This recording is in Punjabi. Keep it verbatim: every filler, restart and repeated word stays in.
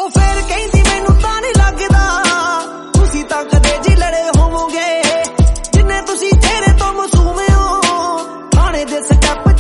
ਉਹ ਫੇਰ ਕਹਿੰਦੀ ਮੈਨੂੰ ਤਾਂ ਨਹੀਂ ਲੱਗਦਾ ਤੁਸੀਂ ਤਾਂ ਕਦੇ ਜੀ ਲੜੇ ਹੋਵੋਗੇ ਜਿੰਨੇ ਤੁਸੀਂ ਚਿਹਰੇ ਤੋਂ ਮਾਸੂਮ ਹੋ ਥਾਣੇ ਦੇ ਸਟੈਪ